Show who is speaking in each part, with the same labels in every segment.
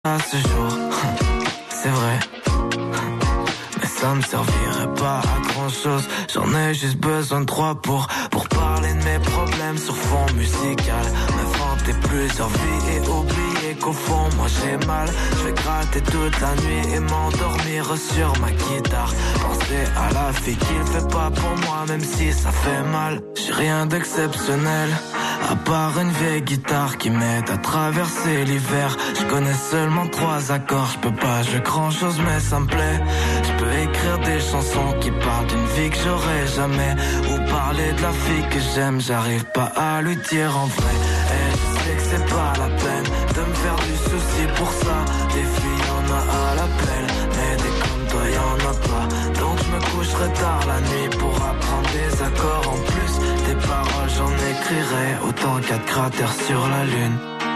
Speaker 1: À ce jour, c'est vrai. Mais ça me servirait pas à grand chose. J'en ai juste besoin de 3 pour parler de mes problèmes sur fond musical. M'inventer plusieurs vies et oublier qu'au fond moi j'ai mal. Je vais gratter toute la nuit et m'endormir sur ma guitare. Penser à la fille qui fait pas pour moi même si ça fait mal. J'ai rien d'exceptionnel à part une vieille guitare qui m'aide à traverser l'hiver. Je connais seulement 3 accords, je peux pas jouer grand chose mais ça me plaît. Je peux écrire des chansons qui parlent d'une vie que j'aurai jamais, ou parler de la fille que j'aime, j'arrive pas à lui dire en vrai. Et je sais que c'est pas la peine de me faire du souci pour ça. Des filles y'en a à l'appel, mais des comme toi y'en a pas. Donc je me coucherai tard la nuit pour apprendre des accords. En plus des paroles j'en écrirai autant qu'il y a de cratères sur la lune.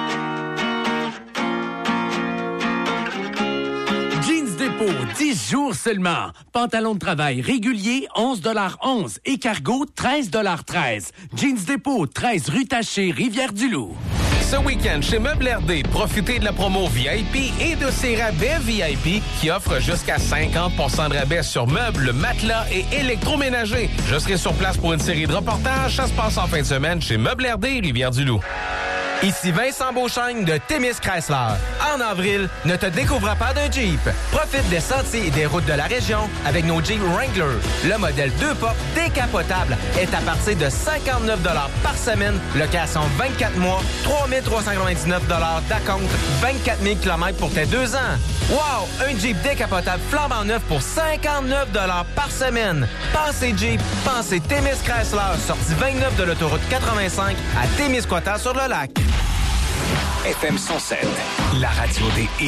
Speaker 2: Jeans Dépôt, 10 jours seulement. Pantalon de travail régulier, 11,11 $. Et cargo, 13,13 $. Jeans Dépôt, 13 rue Taché, Rivière-du-Loup.
Speaker 3: Ce week-end, chez Meubles RD, profitez de la promo VIP et de ses rabais VIP qui offrent jusqu'à 50% de rabais sur meubles, matelas et électroménagers. Je serai sur place pour une série de reportages. Ça se passe en fin de semaine chez Meubles RD, Rivière-du-Loup. Ici Vincent Beauchesne de Témis Chrysler. En avril, ne te découvre pas d'un Jeep. Profite des sentiers et des routes de la région avec nos Jeep Wrangler. Le modèle 2 portes décapotable est à partir de 59 $ par semaine. Location 24 mois, 3 399 $ d'acompte, 24 000 km pour tes 2 ans. Wow! Un Jeep décapotable flambant neuf pour 59 $ par semaine. Pensez Jeep, pensez Témis Chrysler, sortie 29 de l'autoroute 85 à Témiscouata-sur-le-Lac.
Speaker 4: FM 107, la radio des hits.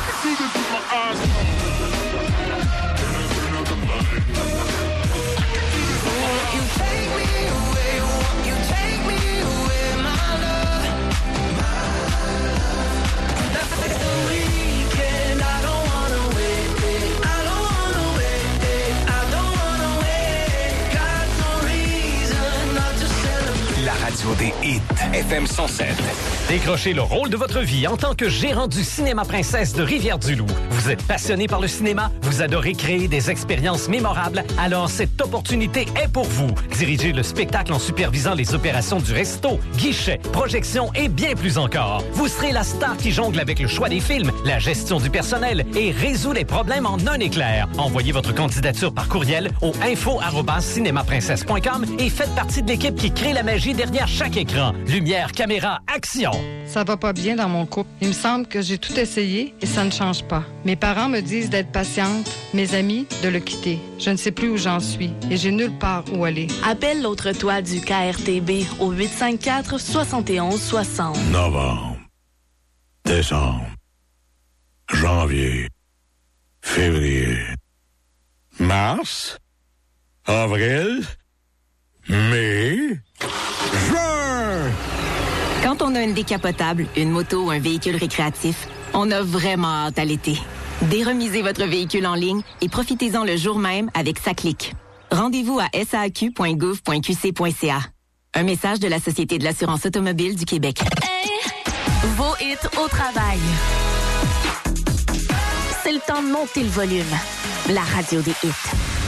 Speaker 4: La radio des hits. FM 107.
Speaker 5: Décrochez le rôle de votre vie en tant que gérant du Cinéma Princesse de Rivière-du-Loup. Vous êtes passionné par le cinéma, vous adorez créer des expériences mémorables, alors cette opportunité est pour vous. Dirigez le spectacle en supervisant les opérations du resto, guichet, projection et bien plus encore. Vous serez la star qui jongle avec le choix des films, la gestion du personnel et résout les problèmes en un éclair. Envoyez votre candidature par courriel au info@cinemaprincesse.com et faites partie de l'équipe qui crée la magie derrière chaque écran. Lumière, caméra, action!
Speaker 6: Ça va pas bien dans mon couple. Il me semble que j'ai tout essayé et ça ne change pas. Mes parents me disent d'être patiente, mes amis de le quitter. Je ne sais plus où j'en suis et j'ai nulle part où aller.
Speaker 7: Appelle l'autre toit du KRTB au 854-7160.
Speaker 8: Novembre, décembre, janvier, février, mars, avril, mai, juin.
Speaker 9: Quand on a une décapotable, une moto ou un véhicule récréatif, on a vraiment hâte à l'été. Déremisez votre véhicule en ligne et profitez-en le jour même avec SACLIC. Rendez-vous à saaq.gouv.qc.ca. Un message de la Société de l'assurance automobile du Québec.
Speaker 7: Hey! Vos hits au travail. C'est le temps de monter le volume. La radio des hits.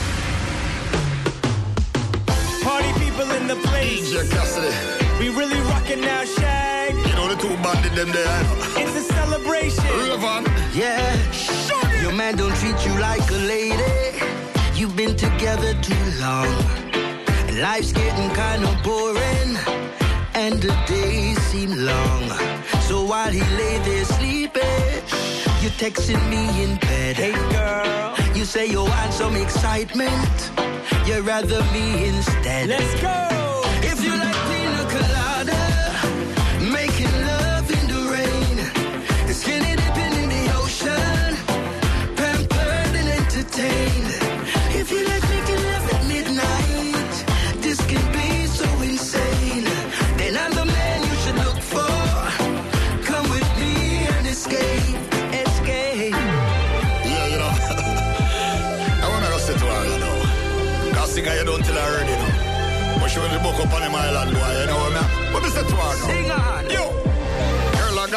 Speaker 10: Party people in the place.
Speaker 11: DJ Cassidy.
Speaker 10: We really rockin' now, Shag.
Speaker 11: You know the two bandit them there.
Speaker 10: It's a celebration.
Speaker 11: Relevan.
Speaker 12: Yeah. Your man don't treat you like a lady. You've been together too long. And life's getting kind of boring. And the days seem long. So while he lay there sleeping, you're texting me in bed.
Speaker 10: Hey girl.
Speaker 12: You say you want some excitement. You'd rather me instead.
Speaker 10: Let's go.
Speaker 12: If you like pina colada, making love in the rain, skinny dipping in the ocean, pampered and entertained. If you like making love at midnight, this can be so insane. Then I'm the man you should look for. Come with me and escape, escape.
Speaker 11: Yeah, you know. I wanna go sit down, you know. Cause sing you don't tell her already, you know. But she will book up on the island, boy, you know what I mean? But Mr. Tuan,
Speaker 12: sing on.
Speaker 11: Yo. Girl, I got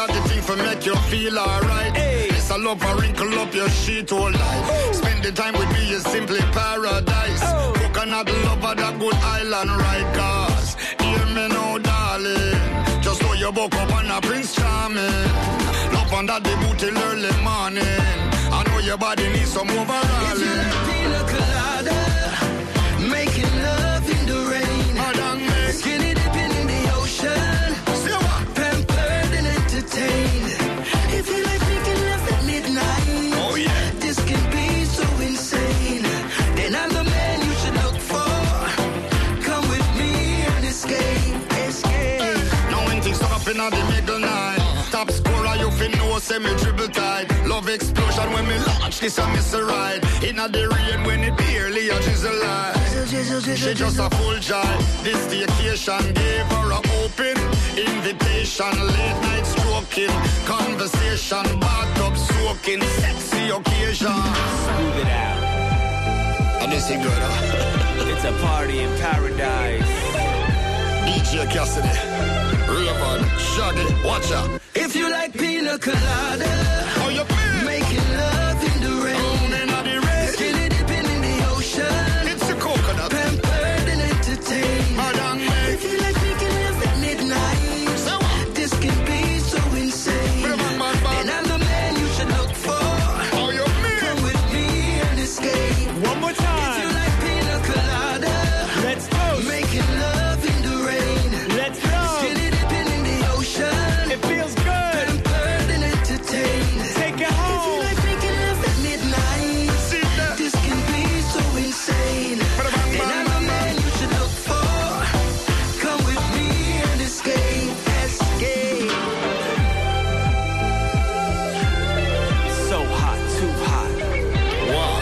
Speaker 11: got the thing for make you feel alright. Hey. It's a love for wrinkle up your sheet all life. Oh. Spend the time with me is simply paradise. Oh. Coconut lover, that good island ride. Cause hear me now, darling. Just know you woke up on a Prince Charming. Love under the boot till early morning. I know your body needs some overall.
Speaker 12: If you like pina colada, making love in the rain, skinny dipping in the ocean, pampered and entertained. If you like making love at midnight, oh yeah, this can be so insane. Then I'm the man you should look for. Come with me and escape.
Speaker 11: Now when things up in the middle night, top scorer you fin know semi dribble tight. Love explosion when me launch this a miss a ride. Inna the rain when it barely a drizzle light. She just a full jive. This staycation gave her a open invitation. Late night stroking, conversation, bathtub soaking, sexy occasion.
Speaker 10: Smooth it out.
Speaker 11: And this ain't good, huh?
Speaker 10: It's a party in paradise.
Speaker 11: DJ Cassidy, Raven, Shaggy, watch out.
Speaker 12: If you like pina colada,
Speaker 11: oh, you feel?
Speaker 12: Making love in the rain, skinny dipping in the ocean,
Speaker 11: it's a coconut,
Speaker 12: pampered and entertained. If you like making love at midnight, so this can be so insane. Then I'm the man you should look for.
Speaker 11: Oh, you mean?
Speaker 12: Come with me and escape.
Speaker 10: One more time.
Speaker 12: If you like pina colada,
Speaker 10: let's toast.
Speaker 12: Making love in the rain,
Speaker 10: let's go.
Speaker 12: Skinny dipping in the ocean,
Speaker 10: it feels good.
Speaker 12: Pampered and entertained.
Speaker 10: Take it home.
Speaker 12: If you like making love at midnight, this can be so insane. Then I'm the man you should look for. Come with me and escape. Escape.
Speaker 10: So hot, too hot.
Speaker 11: Wow.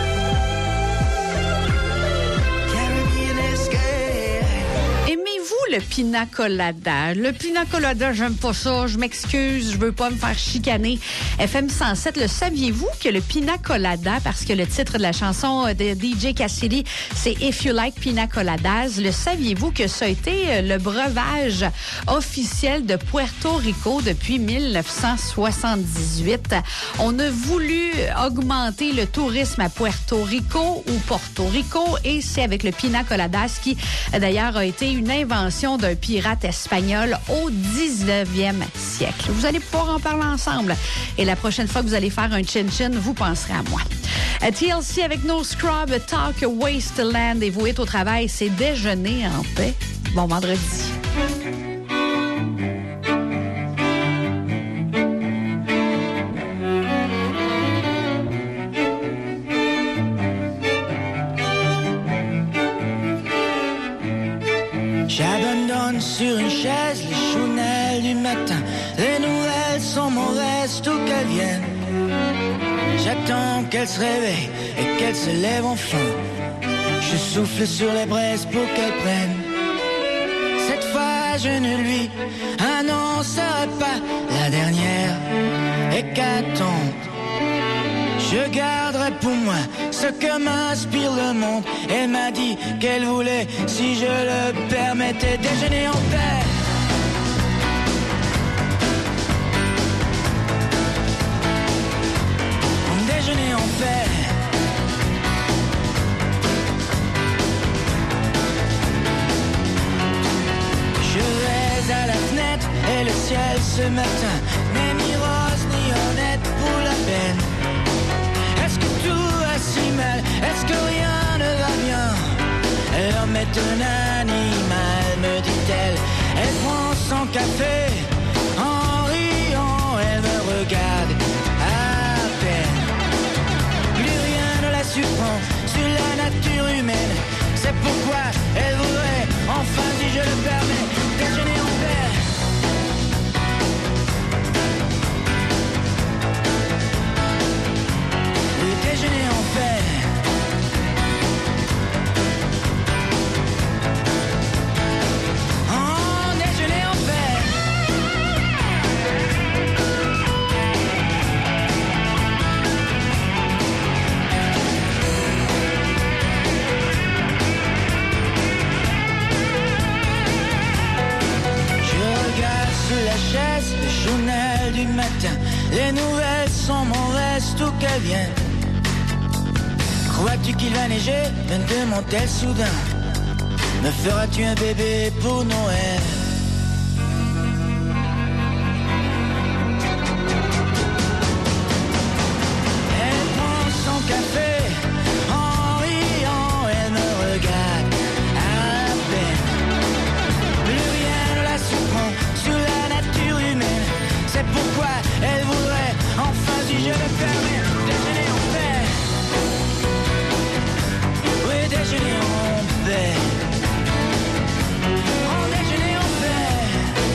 Speaker 12: Caribbean escape.
Speaker 13: Aimez-vous le pina colada? Le pina colada, j'aime pas ça. Je m'excuse, je veux pas me faire chicaner. FM 107, le saviez-vous que le pina colada, parce que le titre de la chanson de DJ Cassidy, c'est If You Like Pina Coladas, le saviez-vous que ça a été le breuvage officiel de Puerto Rico depuis 1978? On a voulu augmenter le tourisme à Puerto Rico ou Porto Rico et c'est avec le pina coladas qui, d'ailleurs, a été une invention d'un pirate espagnol au 19e siècle. Vous allez pouvoir en parler ensemble. Et la prochaine fois que vous allez faire un chin-chin, vous penserez à moi. TLC avec No Scrub, Talk Wasteland et vous êtes au travail, c'est déjeuner en paix. Bon vendredi.
Speaker 12: J'abandonne sur une chaise les chounelles du matin. Les nouvelles sont mauvaises, tout qu'elles viennent. J'attends qu'elle se réveille et qu'elle se lève enfin. Je souffle sur les braises pour qu'elle prenne. Cette fois je ne lui annoncerai pas la dernière hécatombe. Je garderai pour moi ce que m'inspire le monde. Elle m'a dit qu'elle voulait, si je le permettais, déjeuner en paix. Déjeuner en paix. Je vais à la fenêtre et le ciel ce matin n'est ni rose ni honnête pour la peine. Est-ce que tout va si mal? Est-ce que rien ne va bien? L'homme est un animal, me dit-elle. Elle prend son café, en riant, elle me regarde à peine. Plus rien ne la surprend sur la nature humaine. C'est pourquoi elle voudrait, enfin si je le permets, déjeuner en paix. Déjeuner en paix. Oh, déjeuner en paix.
Speaker 14: reste ou qu'elle vienne. Crois-tu qu'il va neiger? Me demande-t-elle soudain. Me feras-tu un bébé pour Noël? Elle prend son café, en riant, elle me regarde à peine. Plus rien ne la surprend sur la nature humaine. C'est pourquoi elle voudrait enfin, si je le permets, déjeuner en paix. Oui, déjeuner en paix. Déjeuner en paix.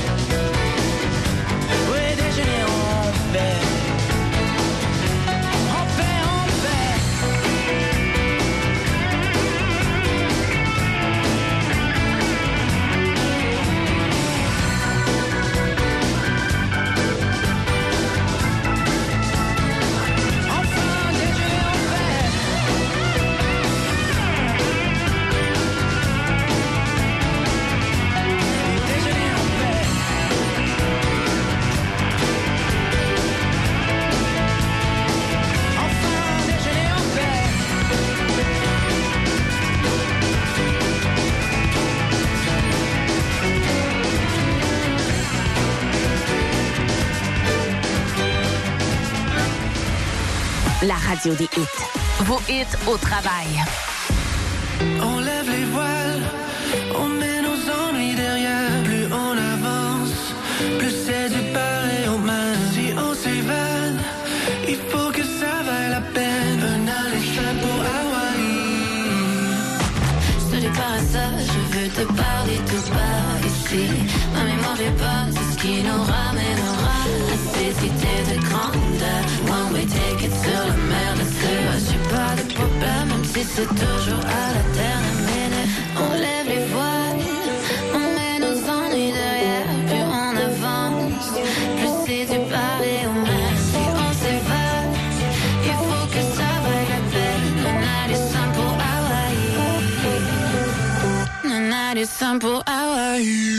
Speaker 14: Oui, déjeuner en paix. En paix, en paix. Enfin, déjeuner en paix.
Speaker 7: La radio des hits. Vos hits au travail.
Speaker 12: On lève les voiles, on met nos ennuis derrière. Plus on avance, plus c'est du pareil au même. Si on s'évade, il faut que ça vaille la peine. Un aller simple pour Hawaï.
Speaker 15: Je te dis par ça, je veux te parler tout bas ici. Ma mémoire est pas, c'est ce qui nous ramènera à ces cités de grandeur. One way ticket sur la mer de Suez. J'ai pas de problème, même si c'est toujours à la dernière minute. On lève les voiles, on met nos ennuis derrière. Plus on avance, plus c'est du pareil au même. Si on s'évade, il faut que ça vaille la peine. Le night is simple pour Hawaii. Le night is simple pour Hawaii.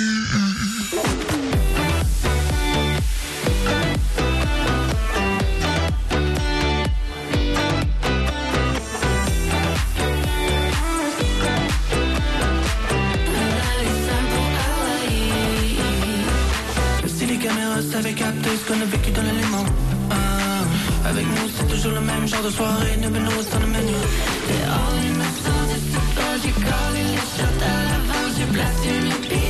Speaker 12: Avec capté ce qu'on a vécu dans l'élément. Avec nous c'est toujours le même genre de soirée. Never know what's on the menu.
Speaker 15: T'es all in the sauce, c'est logical. Il est shot à l'avance, j'ai placé une épée.